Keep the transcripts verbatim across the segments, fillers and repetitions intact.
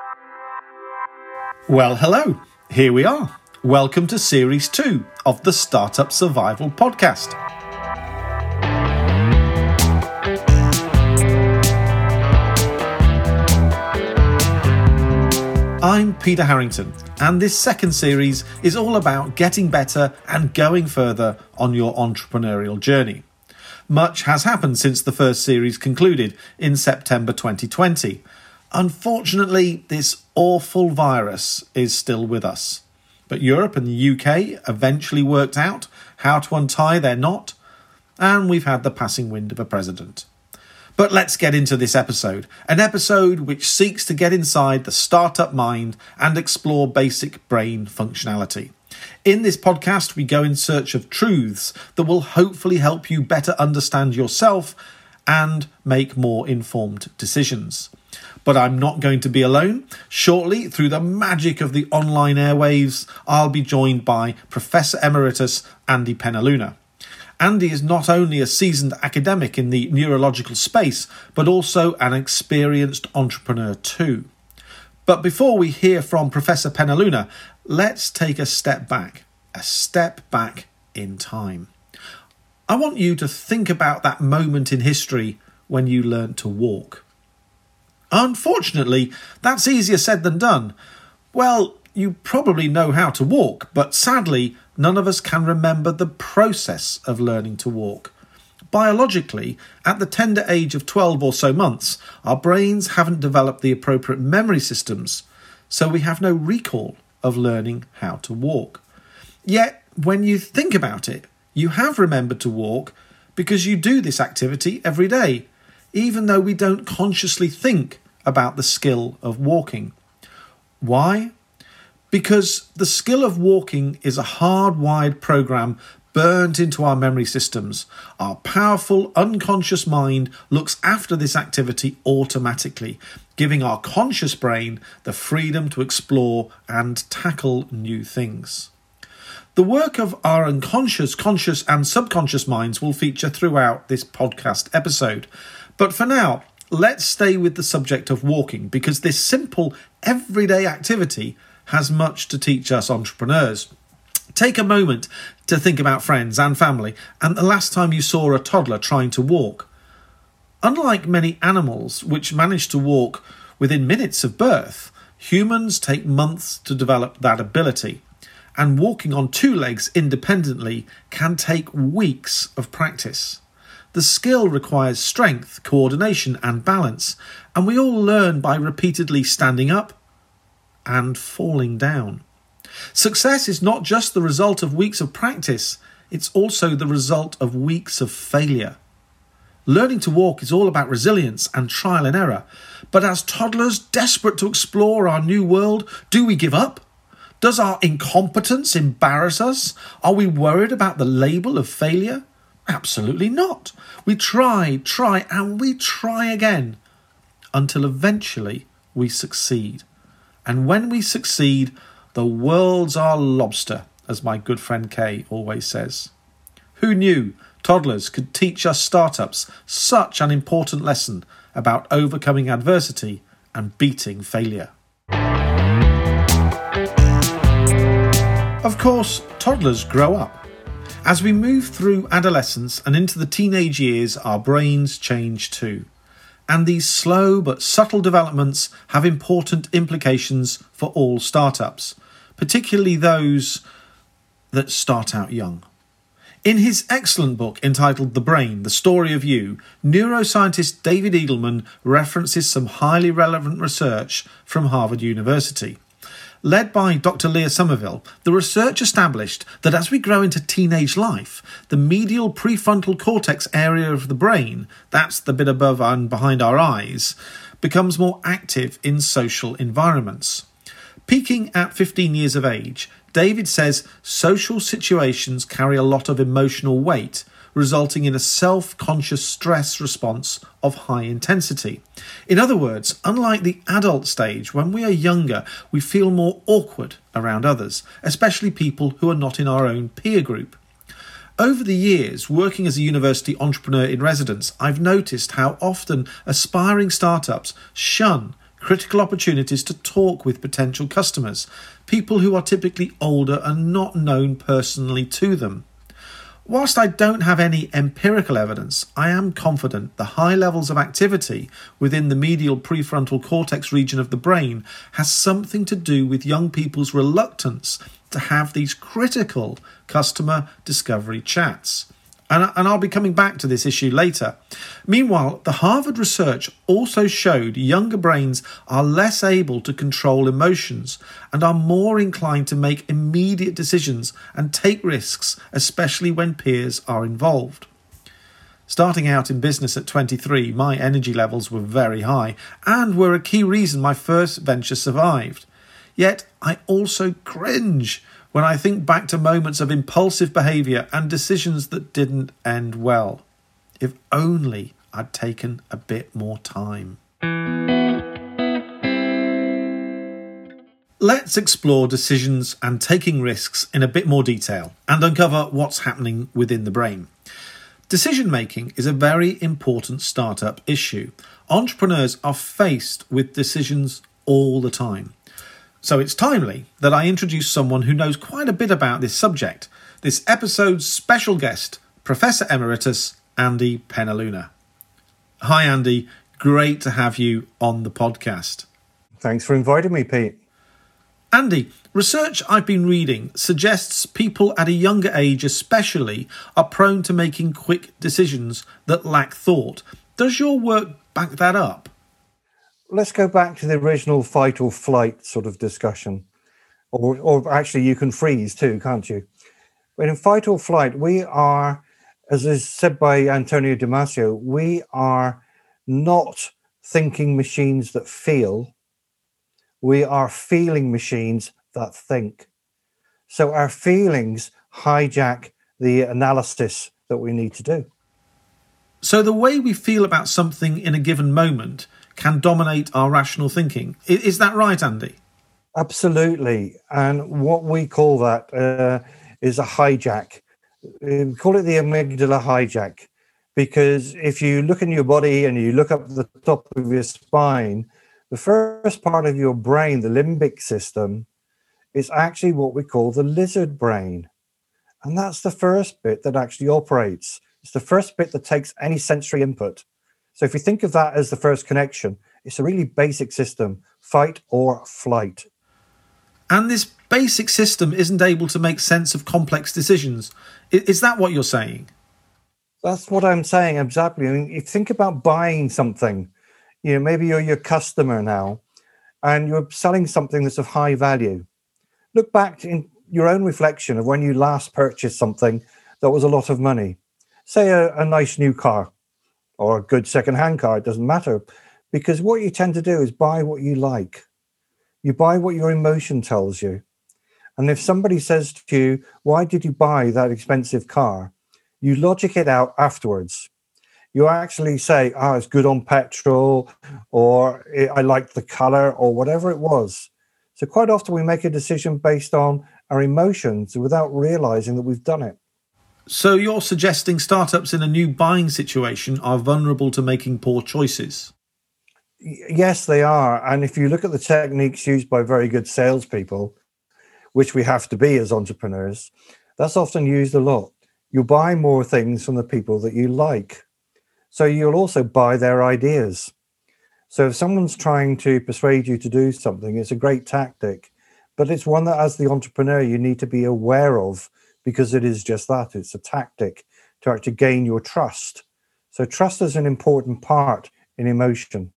Well, hello. Here we are. Welcome to Series two of the Startup Survival Podcast. I'm Peter Harrington, and this second series is all about getting better and going further on your entrepreneurial journey. Much has happened since the first series concluded in September twenty twenty. Unfortunately, this awful virus is still with us. But Europe and the U K eventually worked out how to untie their knot, and we've had the passing wind of a president. But let's get into this episode, an episode which seeks to get inside the startup mind and explore basic brain functionality. In this podcast, we go in search of truths that will hopefully help you better understand yourself and make more informed decisions. But I'm not going to be alone. Shortly, through the magic of the online airwaves, I'll be joined by Professor Emeritus Andy Penaluna. Andy is not only a seasoned academic in the neurological space, but also an experienced entrepreneur too. But before we hear from Professor Penaluna, let's take a step back, a step back in time. I want you to think about that moment in history when you learned to walk. Unfortunately, that's easier said than done. Well, you probably know how to walk, but sadly, none of us can remember the process of learning to walk. Biologically, at the tender age of twelve or so months, our brains haven't developed the appropriate memory systems, so we have no recall of learning how to walk. Yet, when you think about it, you have remembered to walk because you do this activity every day, even though we don't consciously think about the skill of walking. Why? Because the skill of walking is a hardwired program burnt into our memory systems. Our powerful unconscious mind looks after this activity automatically, giving our conscious brain the freedom to explore and tackle new things. The work of our unconscious, conscious and subconscious minds will feature throughout this podcast episode. But for now, let's stay with the subject of walking, because this simple, everyday activity has much to teach us entrepreneurs. Take a moment to think about friends and family and the last time you saw a toddler trying to walk. Unlike many animals which manage to walk within minutes of birth, humans take months to develop that ability. And walking on two legs independently can take weeks of practice. The skill requires strength, coordination and balance, and we all learn by repeatedly standing up and falling down. Success is not just the result of weeks of practice, it's also the result of weeks of failure. Learning to walk is all about resilience and trial and error, but as toddlers desperate to explore our new world, do we give up? Does our incompetence embarrass us? Are we worried about the label of failure? Absolutely not. We try, try, and we try again until eventually we succeed. And when we succeed, the world's our lobster, as my good friend Kay always says. Who knew toddlers could teach us startups such an important lesson about overcoming adversity and beating failure? Of course, toddlers grow up. As we move through adolescence and into the teenage years, our brains change too. And these slow but subtle developments have important implications for all startups, particularly those that start out young. In his excellent book entitled The Brain, The Story of You, neuroscientist David Eagleman references some highly relevant research from Harvard University. Led by Doctor Leah Somerville, the research established that as we grow into teenage life, the medial prefrontal cortex area of the brain, that's the bit above and behind our eyes, becomes more active in social environments. Peaking at fifteen years of age, David says social situations carry a lot of emotional weight, resulting in a self-conscious stress response of high intensity. In other words, unlike the adult stage, when we are younger, we feel more awkward around others, especially people who are not in our own peer group. Over the years, working as a university entrepreneur in residence, I've noticed how often aspiring startups shun critical opportunities to talk with potential customers, people who are typically older and not known personally to them. Whilst I don't have any empirical evidence, I am confident the high levels of activity within the medial prefrontal cortex region of the brain has something to do with young people's reluctance to have these critical customer discovery chats. And, and I'll be coming back to this issue later. Meanwhile, the Harvard research also showed younger brains are less able to control emotions and are more inclined to make immediate decisions and take risks, especially when peers are involved. Starting out in business at twenty-three, my energy levels were very high and were a key reason my first venture survived. Yet I also cringe when I think back to moments of impulsive behaviour and decisions that didn't end well. If only I'd taken a bit more time. Let's explore decisions and taking risks in a bit more detail and uncover what's happening within the brain. Decision making is a very important startup issue. Entrepreneurs are faced with decisions all the time. So it's timely that I introduce someone who knows quite a bit about this subject, this episode's special guest, Professor Emeritus Andy Penaluna. Hi Andy, great to have you on the podcast. Thanks for inviting me, Pete. Andy, research I've been reading suggests people at a younger age especially are prone to making quick decisions that lack thought. Does your work back that up? Let's go back to the original fight or flight sort of discussion. Or, or actually, you can freeze too, can't you? But in fight or flight, we are, as is said by Antonio Damasio, we are not thinking machines that feel. We are feeling machines that think. So our feelings hijack the analysis that we need to do. So the way we feel about something in a given moment can dominate our rational thinking. Is that right, Andy? Absolutely. And what we call that uh, is a hijack. We call it the amygdala hijack, because if you look in your body and you look up the top of your spine, the first part of your brain, the limbic system, is actually what we call the lizard brain. And that's the first bit that actually operates. It's the first bit that takes any sensory input. So if you think of that as the first connection, it's a really basic system, fight or flight. And this basic system isn't able to make sense of complex decisions. Is that what you're saying? That's what I'm saying, exactly. I mean, if you think about buying something, you know, maybe you're your customer now and you're selling something that's of high value. Look back in your own reflection of when you last purchased something that was a lot of money. Say a, a nice new car or a good second-hand car, it doesn't matter. Because what you tend to do is buy what you like. You buy what your emotion tells you. And if somebody says to you, why did you buy that expensive car? You logic it out afterwards. You actually say, oh, it's good on petrol, or I like the color, or whatever it was. So quite often we make a decision based on our emotions without realizing that we've done it. So you're suggesting startups in a new buying situation are vulnerable to making poor choices? Yes, they are. And if you look at the techniques used by very good salespeople, which we have to be as entrepreneurs, that's often used a lot. You buy more things from the people that you like. So you'll also buy their ideas. So if someone's trying to persuade you to do something, it's a great tactic. But it's one that as the entrepreneur, you need to be aware of, because it is just that. It's a tactic to actually gain your trust. So trust is an important part in emotion.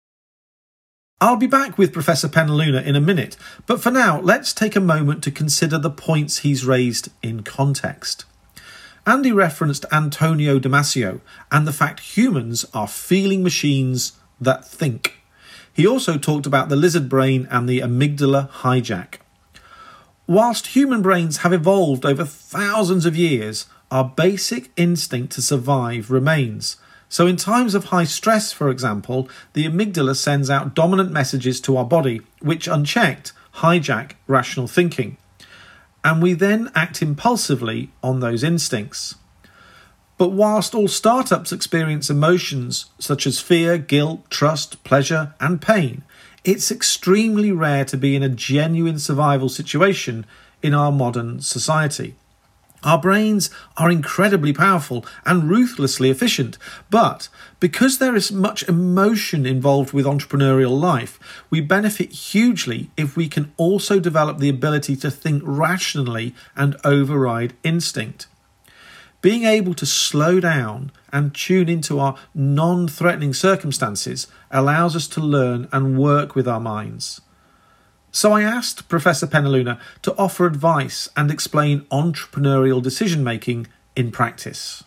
I'll be back with Professor Penaluna in a minute, but for now, let's take a moment to consider the points he's raised in context. Andy referenced Antonio Damasio and the fact humans are feeling machines that think. He also talked about the lizard brain and the amygdala hijack. Whilst human brains have evolved over thousands of years, our basic instinct to survive remains. So in times of high stress, for example, the amygdala sends out dominant messages to our body, which unchecked hijack rational thinking. And we then act impulsively on those instincts. But whilst all startups experience emotions such as fear, guilt, trust, pleasure, and pain, it's extremely rare to be in a genuine survival situation in our modern society. Our brains are incredibly powerful and ruthlessly efficient, but because there is much emotion involved with entrepreneurial life, we benefit hugely if we can also develop the ability to think rationally and override instinct. Being able to slow down and tune into our non-threatening circumstances allows us to learn and work with our minds. So I asked Professor Penaluna to offer advice and explain entrepreneurial decision-making in practice.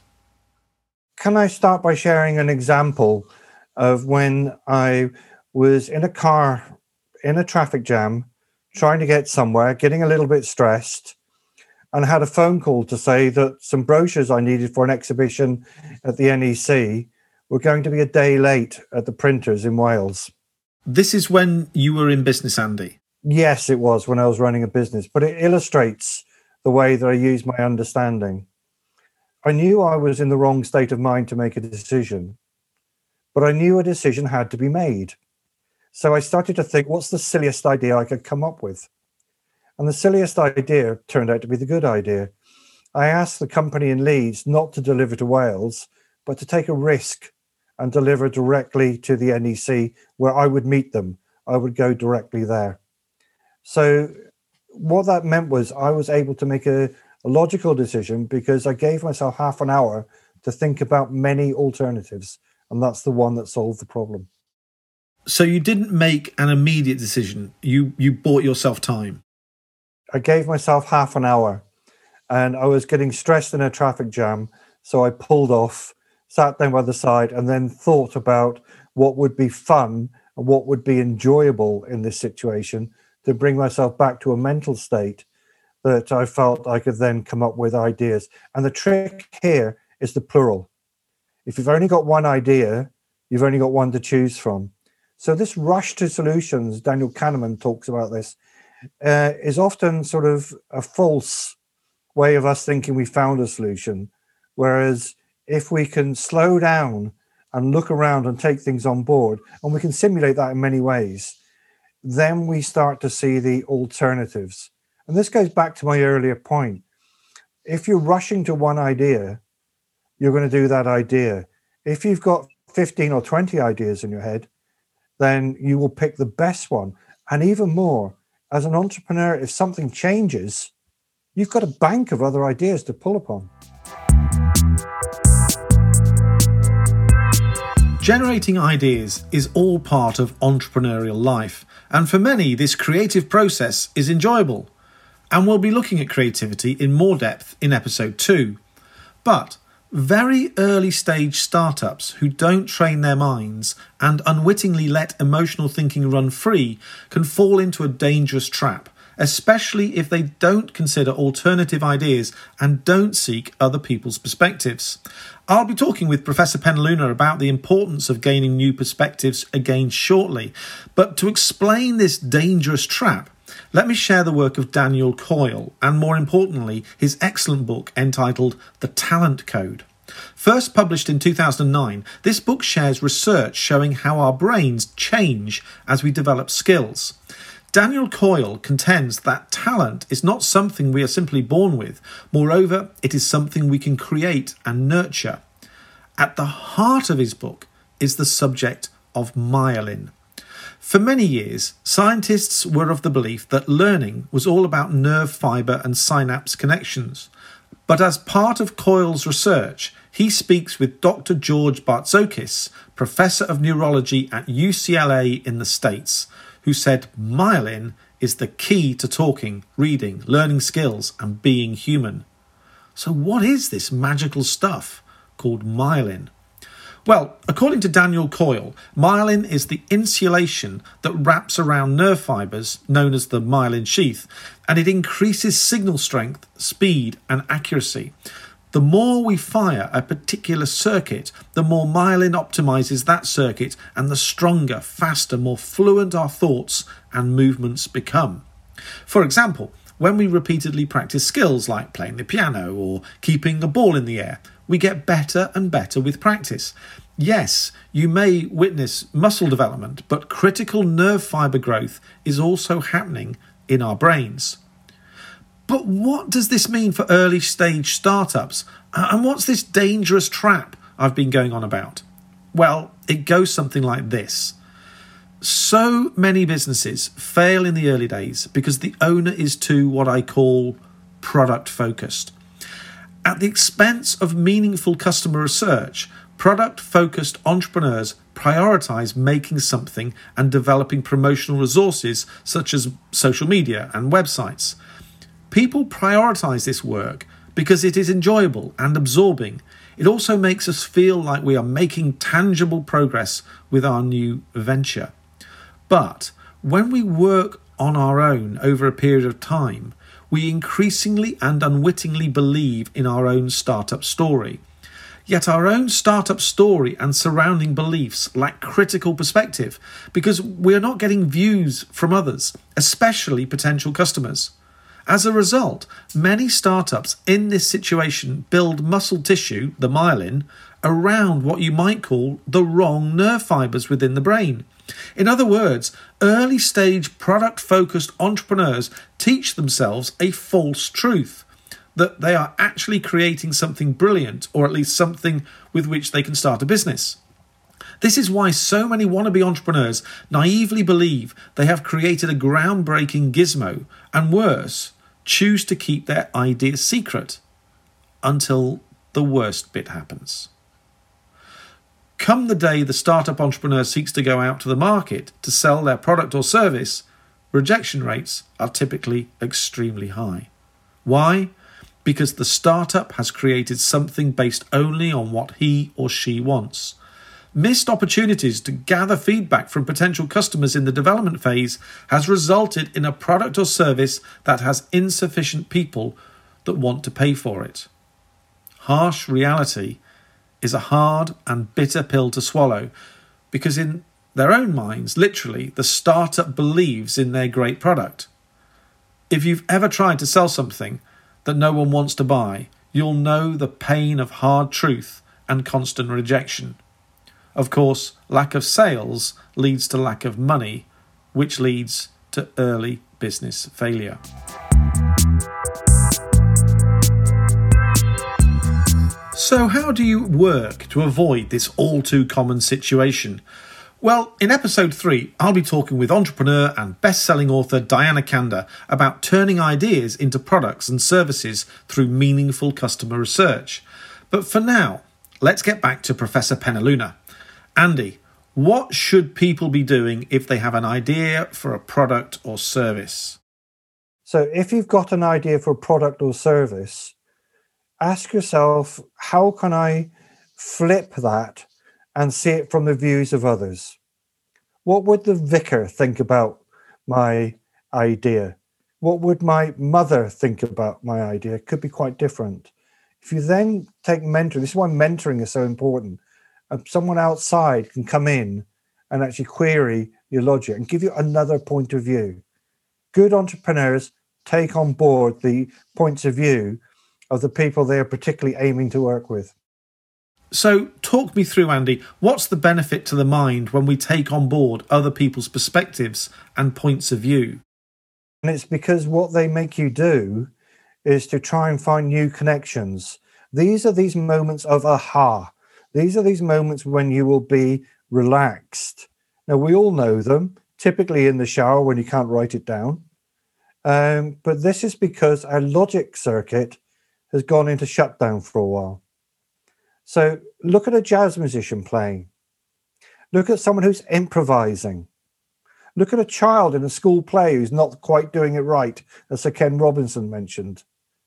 Can I start by sharing an example of when I was in a car in a traffic jam, trying to get somewhere, getting a little bit stressed, and had a phone call to say that some brochures I needed for an exhibition at the N E C were going to be a day late at the printers in Wales. This is when you were in business, Andy? Yes, it was when I was running a business, but it illustrates the way that I use my understanding. I knew I was in the wrong state of mind to make a decision, but I knew a decision had to be made. So I started to think, what's the silliest idea I could come up with? And the silliest idea turned out to be the good idea. I asked the company in Leeds not to deliver to Wales, but to take a risk and deliver directly to the N E C where I would meet them. I would go directly there. So what that meant was I was able to make a, a logical decision because I gave myself half an hour to think about many alternatives. And that's the one that solved the problem. So you didn't make an immediate decision. You, you bought yourself time. I gave myself half an hour and I was getting stressed in a traffic jam. So I pulled off, sat down by the side and then thought about what would be fun and what would be enjoyable in this situation to bring myself back to a mental state that I felt I could then come up with ideas. And the trick here is the plural. If you've only got one idea, you've only got one to choose from. So this rush to solutions, Daniel Kahneman talks about this, uh, is often sort of a false way of us thinking we found a solution. Whereas if we can slow down and look around and take things on board, and we can simulate that in many ways, then we start to see the alternatives. And this goes back to my earlier point. If you're rushing to one idea, you're going to do that idea. If you've got fifteen or twenty ideas in your head, then you will pick the best one. And even more, as an entrepreneur, if something changes, you've got a bank of other ideas to pull upon. Generating ideas is all part of entrepreneurial life, and for many this creative process is enjoyable. And we'll be looking at creativity in more depth in episode two. But very early stage startups who don't train their minds and unwittingly let emotional thinking run free can fall into a dangerous trap, especially if they don't consider alternative ideas and don't seek other people's perspectives. I'll be talking with Professor Penaluna about the importance of gaining new perspectives again shortly. But to explain this dangerous trap, let me share the work of Daniel Coyle and, more importantly, his excellent book entitled The Talent Code. First published in two thousand nine, this book shares research showing how our brains change as we develop skills. Daniel Coyle contends that talent is not something we are simply born with. Moreover, it is something we can create and nurture. At the heart of his book is the subject of myelin. For many years, scientists were of the belief that learning was all about nerve fibre and synapse connections. But as part of Coyle's research, he speaks with Doctor George Bartzokis, Professor of Neurology at U C L A in the States, who said myelin is the key to talking, reading, learning skills and being human. So what is this magical stuff called myelin? Well, according to Daniel Coyle, myelin is the insulation that wraps around nerve fibres, known as the myelin sheath, and it increases signal strength, speed and accuracy. The more we fire a particular circuit, the more myelin optimizes that circuit and the stronger, faster, more fluent our thoughts and movements become. For example, when we repeatedly practice skills like playing the piano or keeping a ball in the air, we get better and better with practice. Yes, you may witness muscle development, but critical nerve fibre growth is also happening in our brains. But what does this mean for early stage startups? And what's this dangerous trap I've been going on about? Well, it goes something like this. So many businesses fail in the early days because the owner is too, what I call, product focused. At the expense of meaningful customer research, product-focused entrepreneurs prioritize making something and developing promotional resources such as social media and websites. People prioritize this work because it is enjoyable and absorbing. It also makes us feel like we are making tangible progress with our new venture. But when we work on our own over a period of time, we increasingly and unwittingly believe in our own startup story. Yet our own startup story and surrounding beliefs lack critical perspective because we are not getting views from others, especially potential customers. As a result, many startups in this situation build muscle tissue, the myelin, around what you might call the wrong nerve fibres within the brain. In other words, early stage product focused entrepreneurs teach themselves a false truth, that they are actually creating something brilliant, or at least something with which they can start a business. This is why so many wannabe entrepreneurs naively believe they have created a groundbreaking gizmo, and worse, choose to keep their idea secret until the worst bit happens. Come the day the startup entrepreneur seeks to go out to the market to sell their product or service, rejection rates are typically extremely high. Why? Because the startup has created something based only on what he or she wants. Missed opportunities to gather feedback from potential customers in the development phase has resulted in a product or service that has insufficient people that want to pay for it. Harsh reality is a hard and bitter pill to swallow because in their own minds, literally, the startup believes in their great product. If you've ever tried to sell something that no one wants to buy, you'll know the pain of hard truth and constant rejection. Of course, lack of sales leads to lack of money, which leads to early business failure. So how do you work to avoid this all too common situation? Well, in episode three, I'll be talking with entrepreneur and best-selling author Diana Kander about turning ideas into products and services through meaningful customer research. But for now, let's get back to Professor Penaluna. Andy, what should people be doing if they have an idea for a product or service? So if you've got an idea for a product or service, ask yourself, how can I flip that and see it from the views of others? What would the vicar think about my idea? What would my mother think about my idea? It could be quite different. If you then take mentoring, this is why mentoring is so important. Someone outside can come in and actually query your logic and give you another point of view. Good entrepreneurs take on board the points of view of the people they are particularly aiming to work with. So talk me through, Andy, what's the benefit to the mind when we take on board other people's perspectives and points of view? And it's because what they make you do is to try and find new connections. These are these moments of aha. These are these moments when you will be relaxed. Now, we all know them, typically in the shower when you can't write it down. Um, but this is because our logic circuit has gone into shutdown for a while. So look at a jazz musician playing. Look at someone who's improvising. Look at a child in a school play who's not quite doing it right, as Sir Ken Robinson mentioned.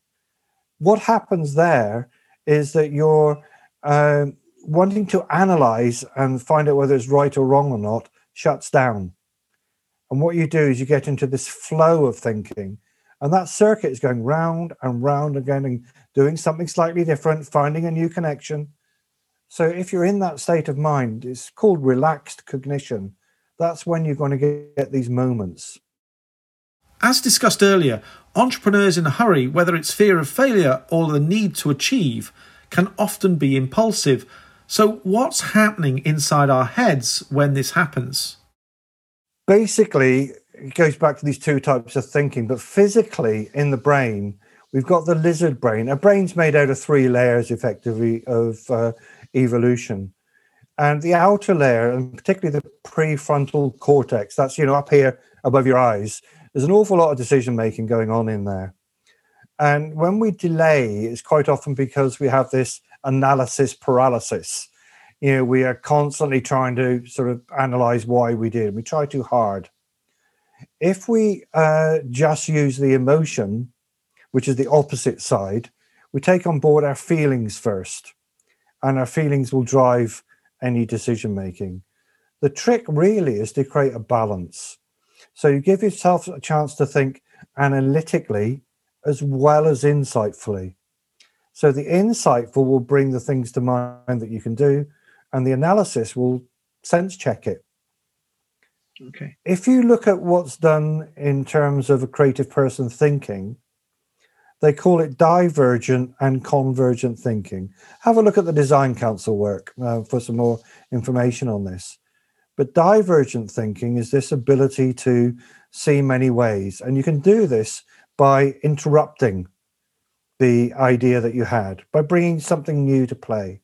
What happens there is that you're um, wanting to analyze and find out whether it's right or wrong or not, shuts down. And what you do is you get into this flow of thinking, and that circuit is going round and round again and doing something slightly different, finding a new connection. So if you're in that state of mind, it's called relaxed cognition. That's when you're going to get these moments. As discussed earlier, entrepreneurs in a hurry, whether it's fear of failure or the need to achieve, can often be impulsive. So what's happening inside our heads when this happens? Basically, it goes back to these two types of thinking, but physically in the brain, we've got the lizard brain. Our brain's made out of three layers, effectively, of uh, evolution. And the outer layer, and particularly the prefrontal cortex, that's, you know, up here above your eyes, there's an awful lot of decision-making going on in there. And when we delay, it's quite often because we have this analysis paralysis. You know, we are constantly trying to sort of analyze why we did. We try too hard. If we uh, just use the emotion, which is the opposite side, we take on board our feelings first, and our feelings will drive any decision making. The trick really is to create a balance. So you give yourself a chance to think analytically as well as insightfully. So the insightful will bring the things to mind that you can do, and the analysis will sense check it. Okay. If you look at what's done in terms of a creative person thinking, they call it divergent and convergent thinking. Have a look at the Design Council work uh, for some more information on this. But divergent thinking is this ability to see many ways. And you can do this by interrupting the idea that you had, by bringing something new to play.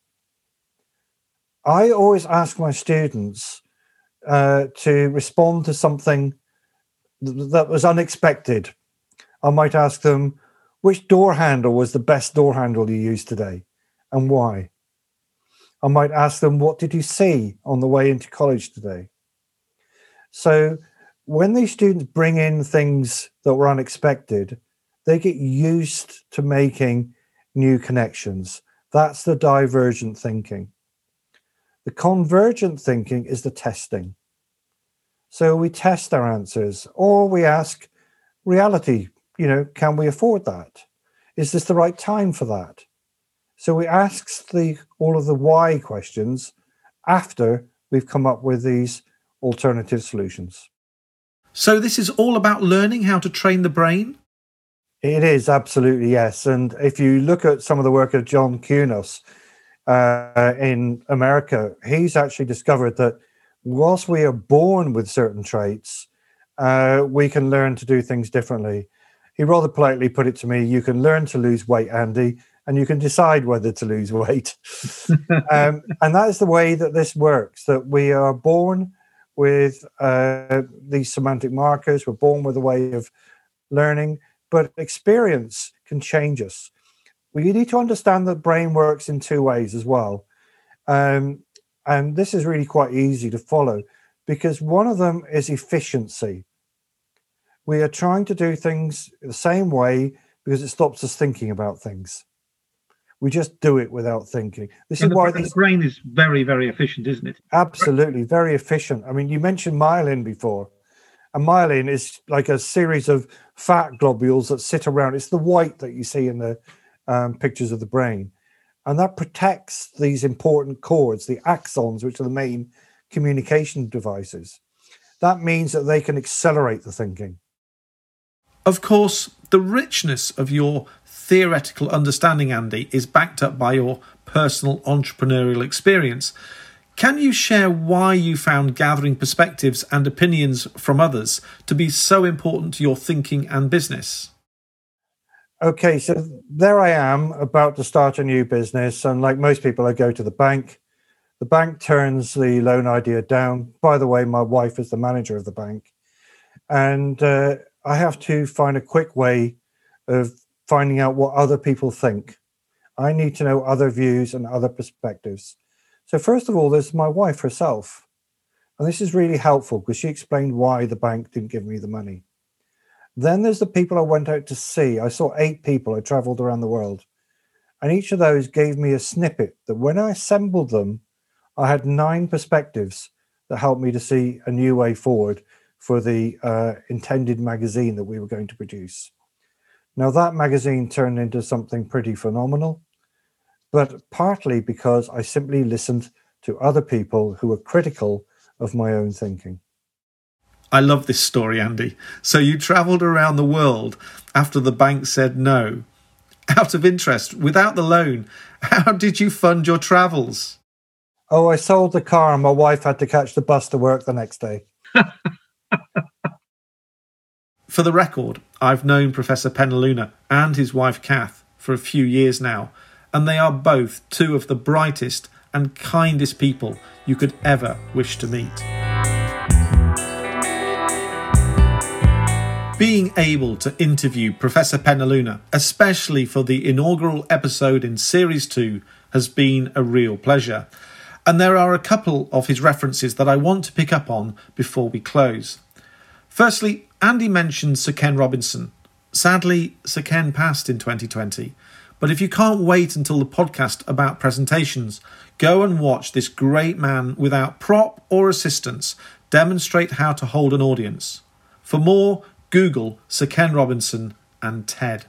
I always ask my students uh, to respond to something th- that was unexpected. I might ask them, which door handle was the best door handle you used today, and why? I might ask them, what did you see on the way into college today? So when these students bring in things that were unexpected, they get used to making new connections. That's the divergent thinking. The convergent thinking is the testing. So we test our answers, or we ask reality, you know, can we afford that? Is this the right time for that? So we ask the all of the why questions after we've come up with these alternative solutions. So this is all about learning how to train the brain? It is, absolutely, yes. And if you look at some of the work of John Kunos uh, in America, he's actually discovered that whilst we are born with certain traits, uh, we can learn to do things differently. He rather politely put it to me, you can learn to lose weight, Andy, and you can decide whether to lose weight. um, and that is the way that this works, that we are born with uh, these semantic markers, we're born with a way of learning, but experience can change us. We need to understand that the brain works in two ways as well. Um, and this is really quite easy to follow, because one of them is efficiency. We are trying to do things the same way because it stops us thinking about things. We just do it without thinking. This and is the, why the these brain is very, very efficient, isn't it? absolutely very efficient. I mean, you mentioned myelin before, and myelin is like a series of fat globules that sit around. It's the white that you see in the um, pictures of the brain, and that protects these important cords, the axons, which are the main communication devices. That means that they can accelerate the thinking. Of course, the richness of your theoretical understanding, Andy, is backed up by your personal entrepreneurial experience. Can you share why you found gathering perspectives and opinions from others to be so important to your thinking and business? Okay, so there I am about to start a new business. And like most people, I go to the bank. The bank turns the loan idea down. By the way, my wife is the manager of the bank. And uh, I have to find a quick way of finding out what other people think. I need to know other views and other perspectives. So first of all, there's my wife herself. And this is really helpful because she explained why the bank didn't give me the money. Then there's the people I went out to see. I saw eight people. I traveled around the world. And each of those gave me a snippet that when I assembled them, I had nine perspectives that helped me to see a new way forward for the uh, intended magazine that we were going to produce. Now, that magazine turned into something pretty phenomenal, but partly because I simply listened to other people who were critical of my own thinking. I love this story, Andy. So you travelled around the world after the bank said no. Out of interest, without the loan, how did you fund your travels? Oh, I sold the car and my wife had to catch the bus to work the next day. For the record, I've known Professor Penaluna and his wife Kath for a few years now, and they are both two of the brightest and kindest people you could ever wish to meet. Being able to interview Professor Penaluna, especially for the inaugural episode in Series two, has been a real pleasure. And there are a couple of his references that I want to pick up on before we close. Firstly, Andy mentioned Sir Ken Robinson. Sadly, Sir Ken passed in twenty twenty. But if you can't wait until the podcast about presentations, go and watch this great man without prop or assistance demonstrate how to hold an audience. For more, Google Sir Ken Robinson and TED.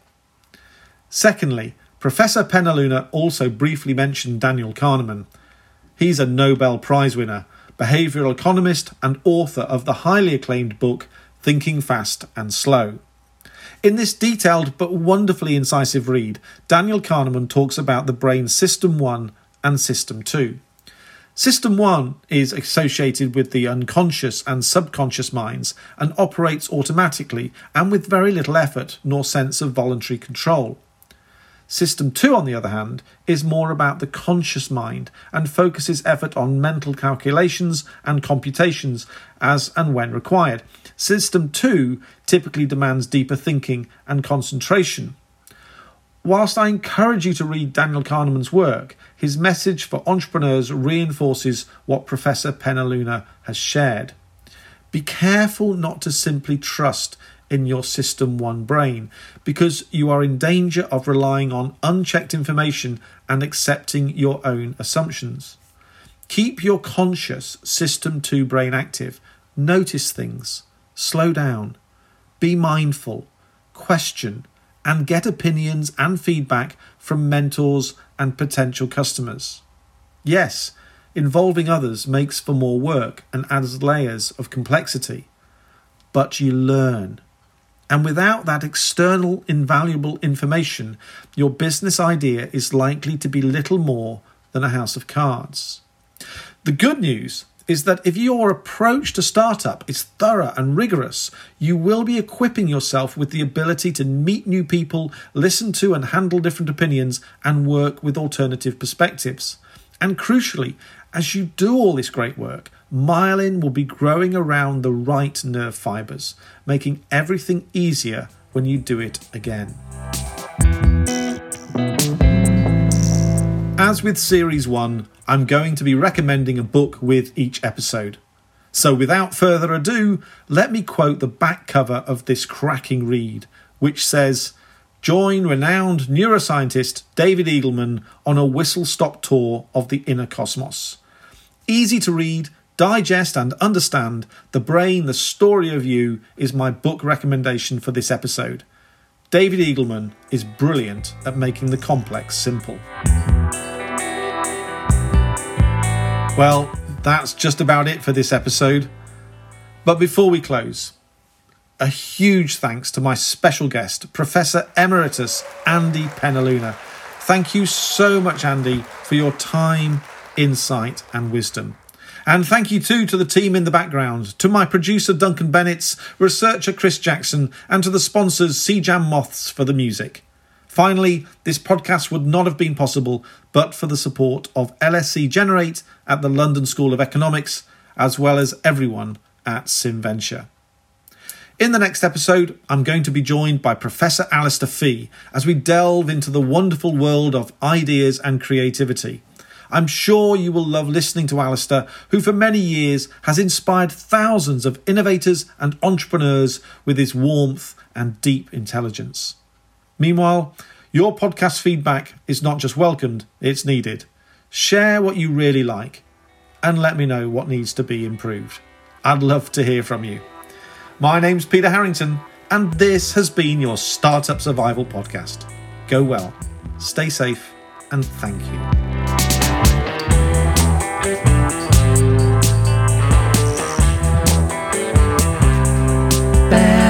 Secondly, Professor Penaluna also briefly mentioned Daniel Kahneman. He's a Nobel Prize winner, behavioural economist and author of the highly acclaimed book Thinking Fast and Slow. In this detailed but wonderfully incisive read, Daniel Kahneman talks about the brain's System one and System two. System one is associated with the unconscious and subconscious minds and operates automatically and with very little effort nor sense of voluntary control. System two, on the other hand, is more about the conscious mind and focuses effort on mental calculations and computations as and when required. System two typically demands deeper thinking and concentration. Whilst I encourage you to read Daniel Kahneman's work, his message for entrepreneurs reinforces what Professor Penaluna has shared. Be careful not to simply trust in your System one brain, because you are in danger of relying on unchecked information and accepting your own assumptions. Keep your conscious System two brain active. Notice things. Slow down. Be mindful. Question. And get opinions and feedback from mentors and potential customers. Yes, involving others makes for more work and adds layers of complexity. But you learn. And without that external invaluable information, your business idea is likely to be little more than a house of cards. The good news is that if your approach to startup is thorough and rigorous, you will be equipping yourself with the ability to meet new people, listen to and handle different opinions, and work with alternative perspectives. And crucially, as you do all this great work, myelin will be growing around the right nerve fibres, making everything easier when you do it again. As with Series one, I'm going to be recommending a book with each episode. So without further ado, let me quote the back cover of this cracking read, which says, "Join renowned neuroscientist David Eagleman on a whistle-stop tour of the inner cosmos. Easy to read, digest and understand, The Brain, the Story of You is my book recommendation for this episode. David Eagleman is brilliant at making the complex simple." Well, that's just about it for this episode. But before we close, a huge thanks to my special guest, Professor Emeritus Andy Penaluna. Thank you so much, Andy, for your time, insight and wisdom. And thank you too to the team in the background, to my producer Duncan Bennetts, researcher Chris Jackson, and to the sponsors Sea Jam Moths for the music. Finally, this podcast would not have been possible but for the support of L S E Generate at the London School of Economics, as well as everyone at SimVenture. In the next episode, I'm going to be joined by Professor Alistair Fee as we delve into the wonderful world of ideas and creativity. I'm sure you will love listening to Alistair, who for many years has inspired thousands of innovators and entrepreneurs with his warmth and deep intelligence. Meanwhile, your podcast feedback is not just welcomed, it's needed. Share what you really like and let me know what needs to be improved. I'd love to hear from you. My name's Peter Harrington, and this has been your Startup Survival Podcast. Go well, stay safe, and thank you. Bad.